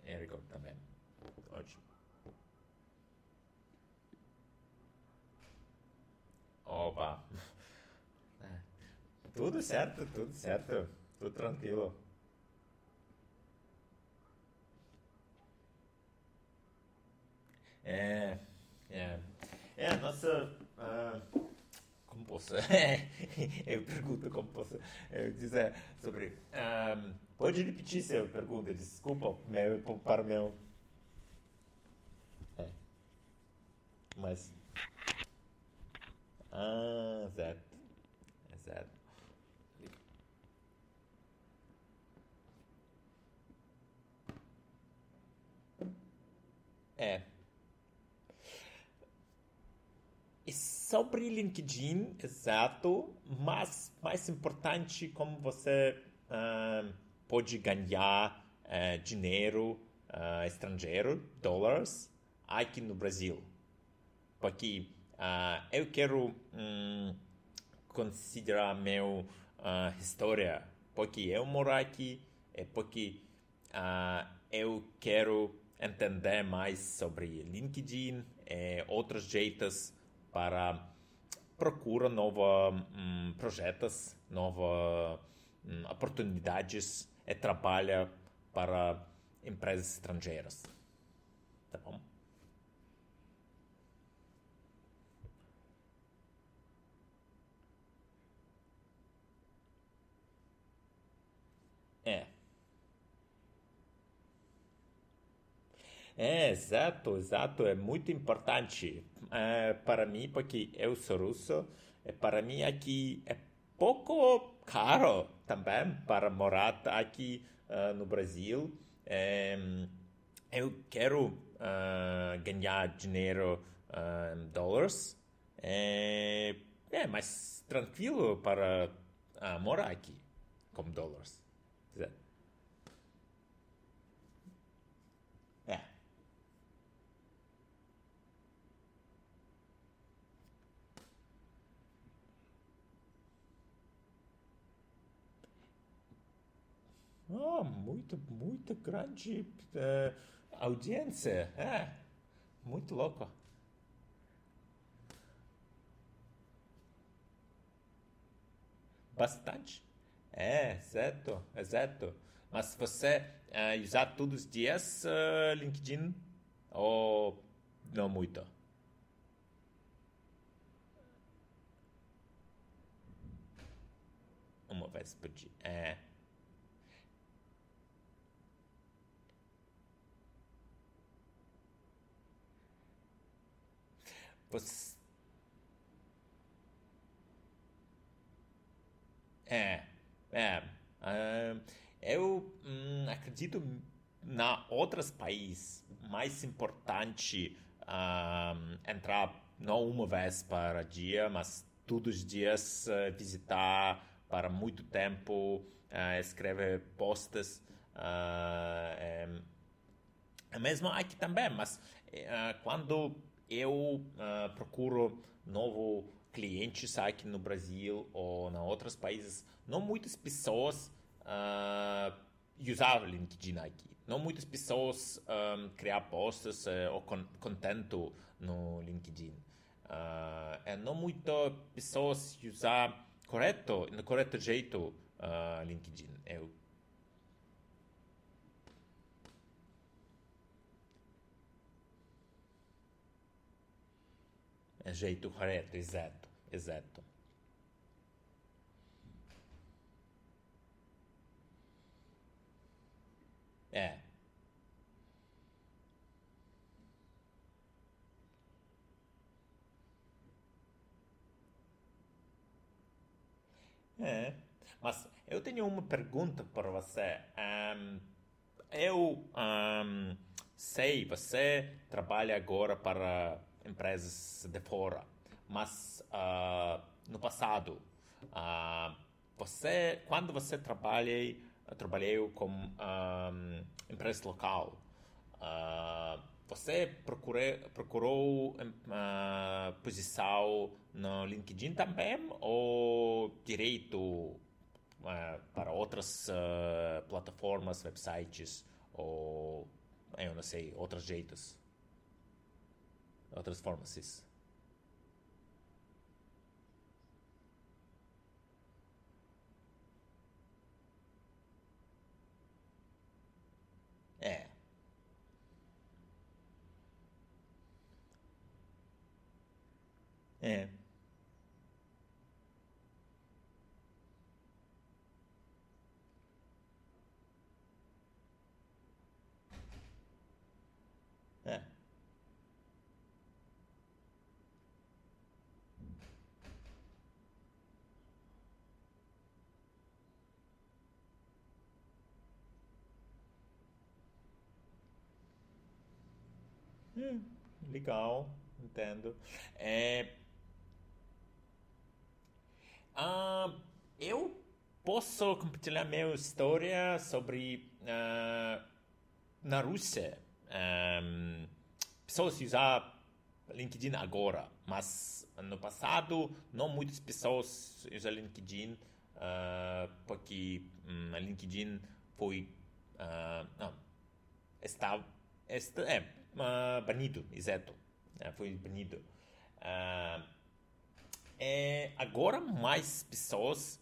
Érico também. Ótimo. Opa. Tudo certo, tudo certo. Tudo tranquilo. É, é, nossa. Como posso? Eu pergunto como posso dizer sobre. Pode repetir sua pergunta, desculpa, para meu. É, mas. Certo, certo. É. E sobre LinkedIn, exato, mas mais importante, como você pode ganhar dinheiro estrangeiro, dólares, aqui no Brasil. Porque eu quero considerar meu história, porque eu moro aqui, é porque eu quero entender mais sobre LinkedIn e outros jeitos para procurar novos projetos, novas oportunidades e trabalho para empresas estrangeiras. Tá bom? É. É, exato, exato, é muito importante para mim, porque eu sou russo, para mim aqui é pouco caro também para morar aqui no Brasil. É, eu quero ganhar dinheiro em dólares, é, mais tranquilo para morar aqui com dólares. É. Muito grande audiência. Muito louco. Bastante. Exato, exato. Mas você usar todos os dias LinkedIn ou não muito? Uma vez por dia. Você, é, é. ah, eu acredito na outros países mais importante entrar não uma vez para dia, mas todos os dias visitar para muito tempo, escrever posts. É mesmo aqui também, mas quando eu procuro novos clientes aqui no Brasil ou em outros países, não muitas pessoas usavam LinkedIn aqui. Não muitas pessoas criar posts ou conteúdo no LinkedIn. Não muitas pessoas usar no correto jeito LinkedIn. É jeito correto, exato, exato. É, é. Mas eu tenho uma pergunta para você. Eu sei, você trabalha agora para empresas de fora, mas no passado, ah, quando você trabalhou com empresa local, você procurou posição no LinkedIn também ou direito para outras plataformas, websites ou... eu não sei, outros jeitos, outras formas. Isso. É, é, é. Legal, entendo. É, ah, eu posso compartilhar minha história sobre na Rússia. Pessoas usam LinkedIn agora, mas no passado não muitas pessoas usam LinkedIn porque LinkedIn foi não, está, banido, exato. Foi banido. Ah, agora mais pessoas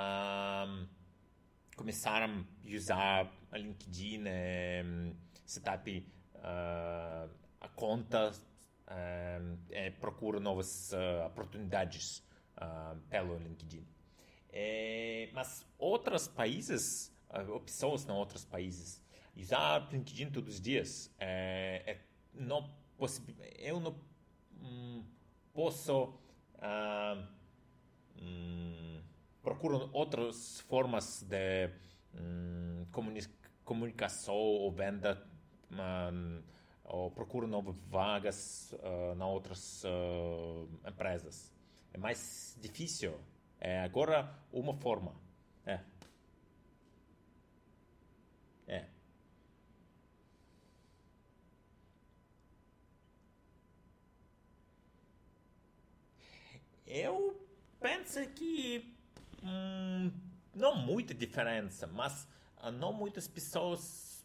começaram a usar a LinkedIn, setup a conta, procura novas oportunidades pelo LinkedIn. Mas outros países, ou pessoas em outros países, usar LinkedIn todos os dias, não eu não posso ah, hum, procuram outras formas de comunicação ou venda, ou procuram novas vagas nas outras empresas. É mais difícil. É agora uma forma. É, é. Eu penso que não muita diferença, mas não muitas pessoas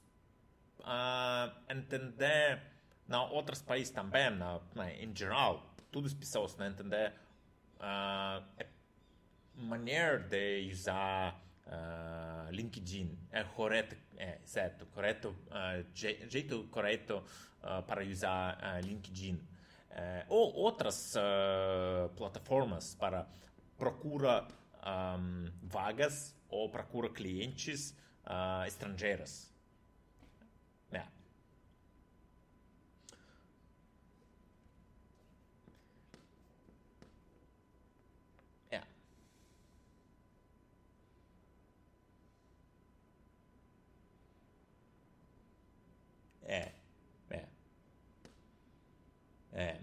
entender na outros países também, em geral, todas as pessoas não entender a maneira de usar LinkedIn é correto, certo, correto, jeito correto para usar LinkedIn. Ou outras plataformas para procura vagas ou procura clientes estrangeiros. É, é, é, é, é,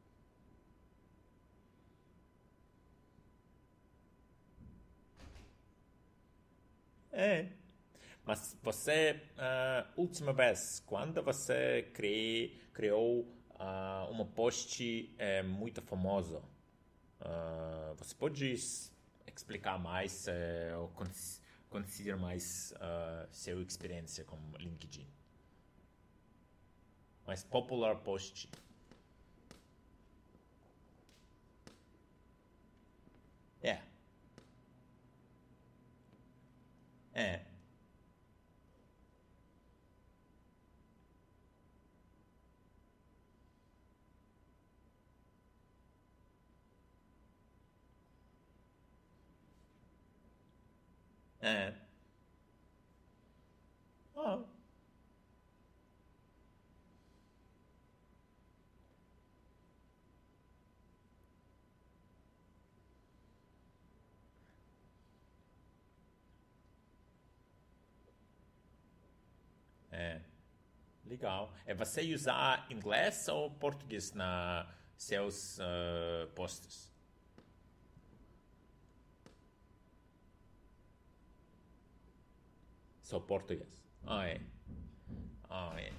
é. Mas você, última vez, quando você criou uma post muito famoso, você pode explicar mais ou considerar mais sua experiência com LinkedIn? Mais popular post. É, é, é. Ah, é, legal. É você usar inglês ou português na seus posts? Só português. Ah, é. Ah, é.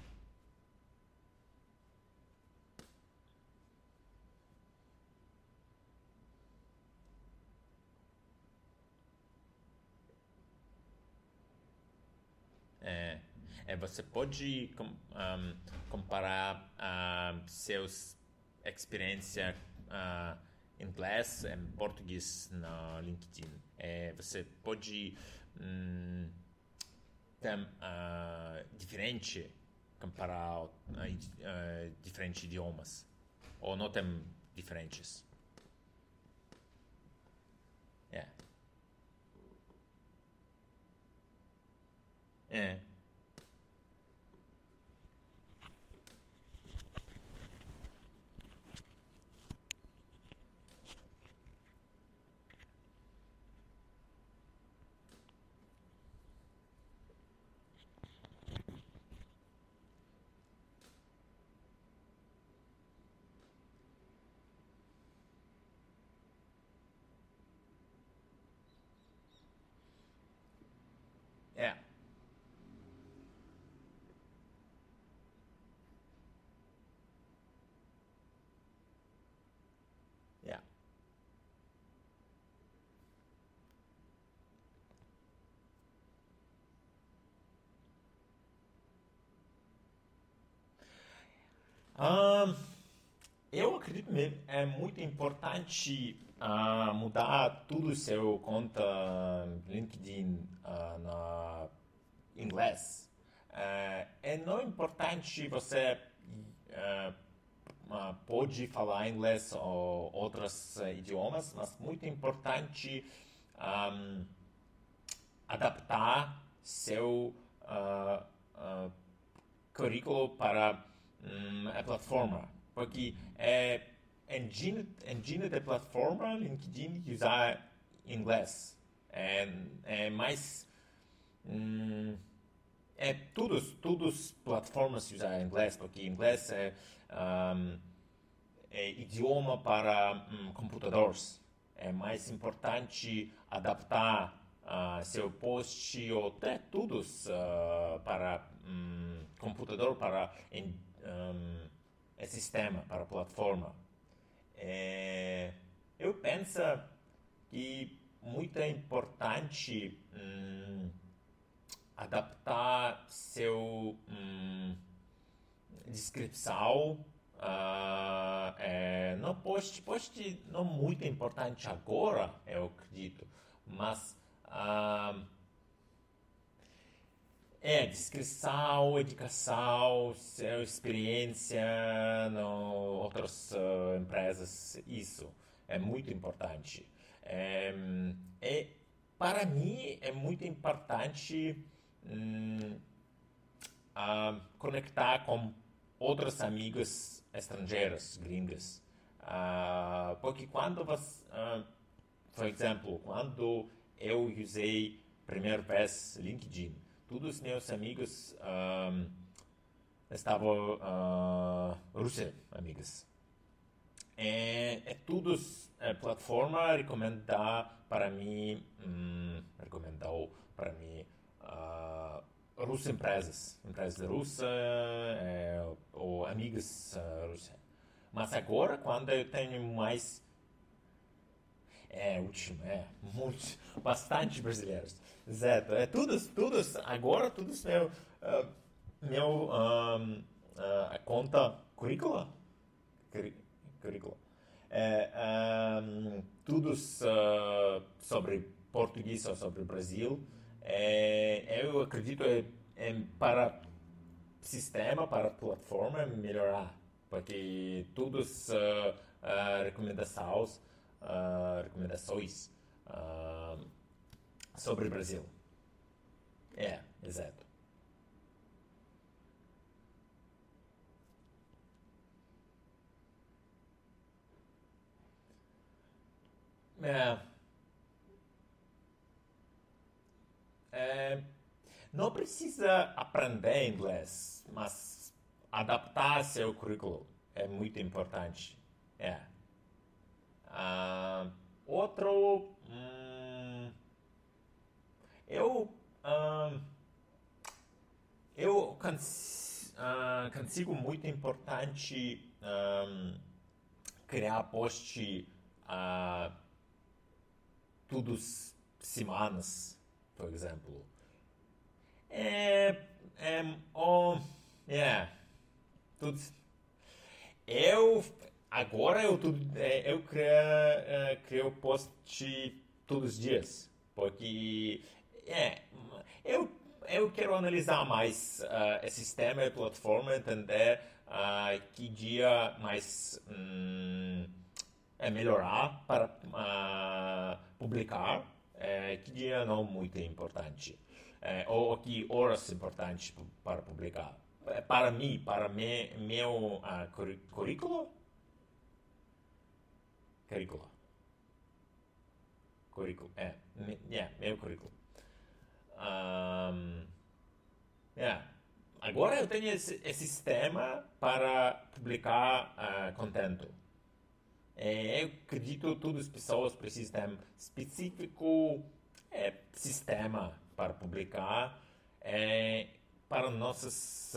É. Você pode comparar seus experiência em inglês e português no LinkedIn. Você pode ter diferente comparar diferentes idiomas ou não tem diferentes. É. É. É. É. Ahn, eu acredito que é muito importante mudar tudo o seu conta LinkedIn na inglês. É não importante você ah, pode falar inglês ou outros idiomas, mas muito importante ah, adaptar seu currículo para a plataforma, porque engine da plataforma LinkedIn usar inglês é mais todas plataformas usam inglês, porque inglês é idioma para computadores. É mais importante adaptar seu post ou até todos para computador, para sistema, para plataforma. Eu penso que muito é importante adaptar seu descrição. Não post não muito importante agora, eu acredito, mas descrição, educação, sua experiência em outras empresas, isso é muito importante. Para mim é muito importante conectar com outros amigos estrangeiros, gringos. Porque quando você, por exemplo, quando eu usei a primeira vez LinkedIn, todos os meus amigos estavam russos, amigos. Todos plataforma recomendou para mim russas empresas russas ou amigos russas. Mas agora, quando eu tenho mais bastante brasileiros. Exato. Agora todos meu a conta currícula, currículo. Todos sobre português ou sobre Brasil. Eu acredito para sistema, para plataforma melhorar, porque todos recomendações sobre o Brasil. Exato. É, é, não precisa aprender inglês, mas adaptar seu currículo é muito importante. É. Outro, eu ah, eu consigo muito importante criar post todas semanas, por exemplo. Oh, yeah, tudo. Eu agora crio post todos os dias, porque é, eu eu quero analisar mais esse sistema e plataforma, entender que dia mais é melhorar para publicar, que dia não muito importante, ou que horas importantes para publicar. Para mim, para meu currículo, currículo, currículo, meu currículo. Um, yeah. Agora eu tenho esse sistema para publicar conteúdo. Eu acredito que todas as pessoas precisam de um específico sistema para publicar para nossos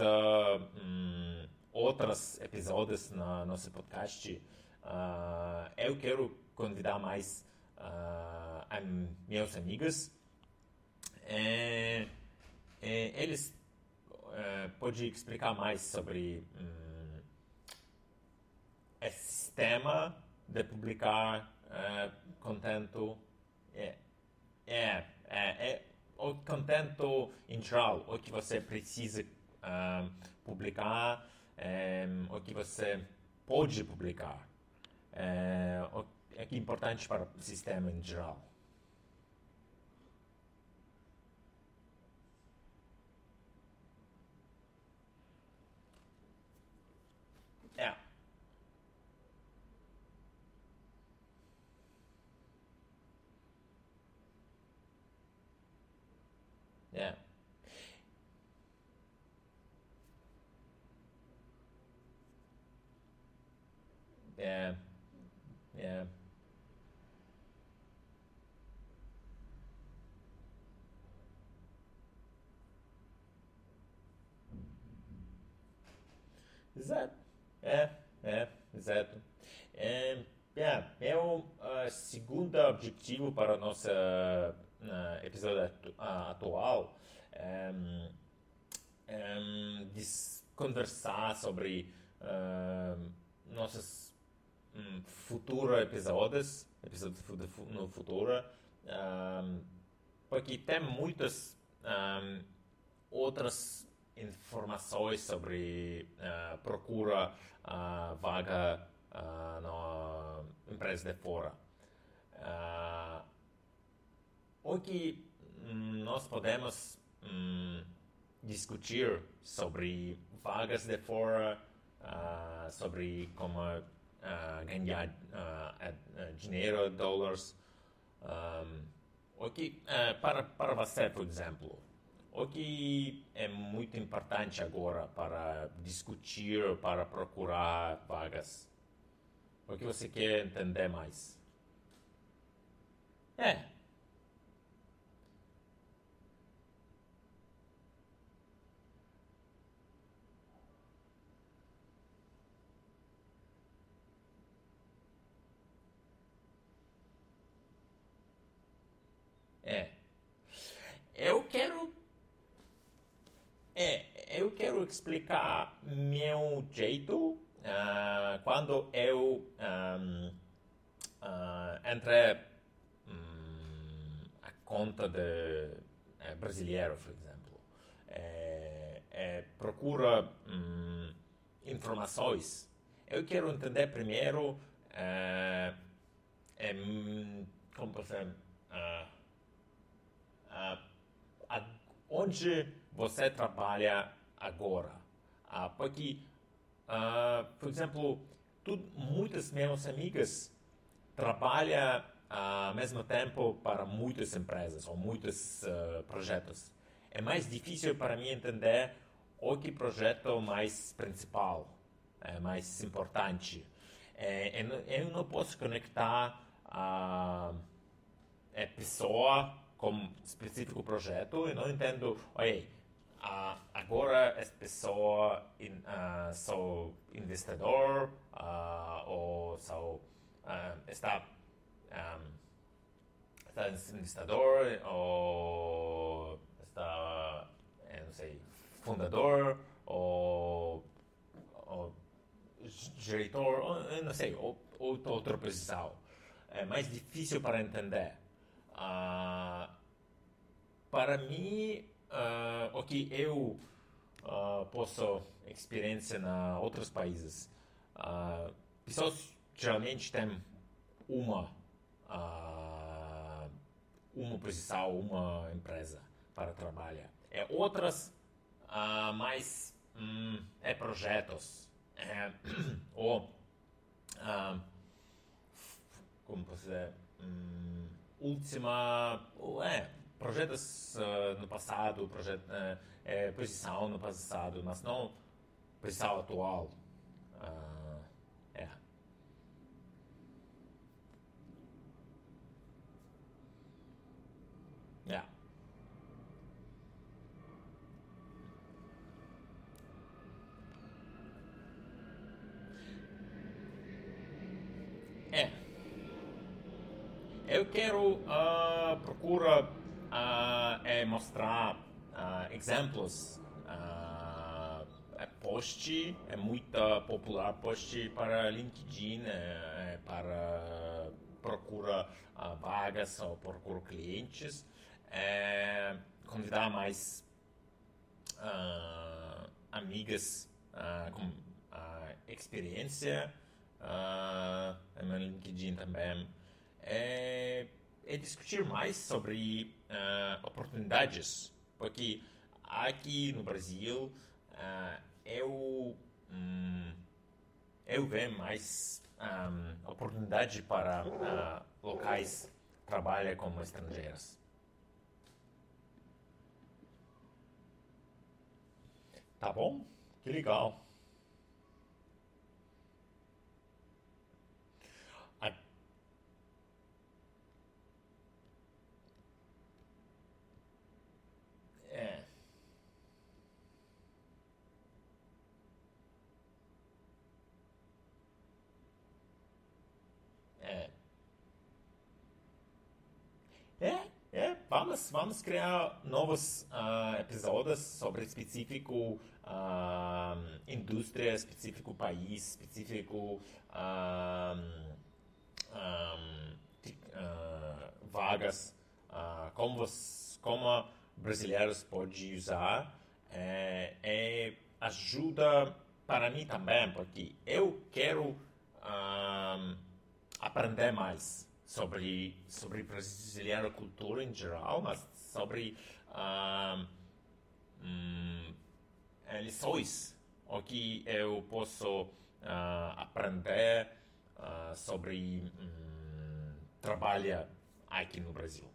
outros episódios na nosso podcast. Eu quero convidar mais meus amigos. Eles podem explicar mais sobre esse sistema de publicar conteúdo. O conteúdo em geral, o que você precisa publicar, o que você pode publicar, o que é importante para o sistema em geral. Yeah. Yeah. Yeah. Yeah. Exato. Exato. É o segundo objetivo para o nosso episódio atual. Conversar sobre nossos futuros episódios no futuro, porque tem muitas outras informações sobre procura vaga na empresa de fora. O que nós podemos discutir sobre vagas de fora, sobre como ganhar dinheiro, dólares. O que, para você, por exemplo, o que é muito importante agora para discutir, para procurar vagas? O que você quer entender mais? É, é. Eu quero eu quero explicar meu jeito quando eu entrei a conta de brasileiro, por exemplo. Procura informações. Eu quero entender primeiro como você ah, onde você trabalha agora. Porque, por exemplo, muitas minhas amigas trabalham ao mesmo tempo para muitas empresas ou muitos projetos. É mais difícil para mim entender o que projeto mais principal, mais importante. Eu não posso conectar a pessoa com específico projeto. Eu não entendo, olha, agora essa pessoa sou investidor ou está investidor ou está, não sei, fundador, ou diretor, ou, eu não sei, ou outra posição. É mais difícil para entender. Para mim, o que eu posso experiência em outros países, pessoas geralmente têm uma uma posição, uma empresa para trabalhar. Outras mais projetos, ou como posso dizer, última, projetos no passado, posição no passado, mas não posição atual. É. Yeah. É. Eu quero procura mostrar exemplos. Post é muito popular post para LinkedIn, para procura vagas ou procura clientes, convidar mais amigas com experiência no LinkedIn também, discutir mais sobre oportunidades, porque aqui no Brasil eu vejo mais oportunidade para locais que trabalham como estrangeiros. Tá bom? Que legal. Ah, É, é, vamos criar novos episódios sobre específico indústria, específico país, específico vagas, como brasileiros podem usar, ajuda para mim também, porque eu quero aprender mais sobre brasileira cultura em geral, mas sobre lições o que eu posso aprender sobre trabalho aqui no Brasil.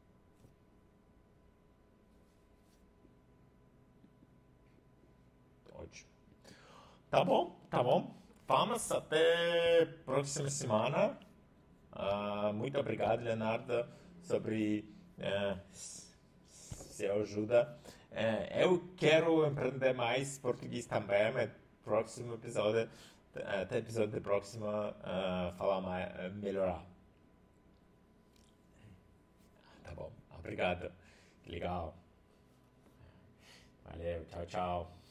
Ótimo. Tá bom, tá bom. Vamos até próxima semana. Muito obrigado, Leonardo, sobre se ajuda. Eu quero aprender mais português também, mas próximo episódio, até episódio próximo, falar mais, melhorar. Tá bom, obrigado. Legal. Valeu, tchau, tchau.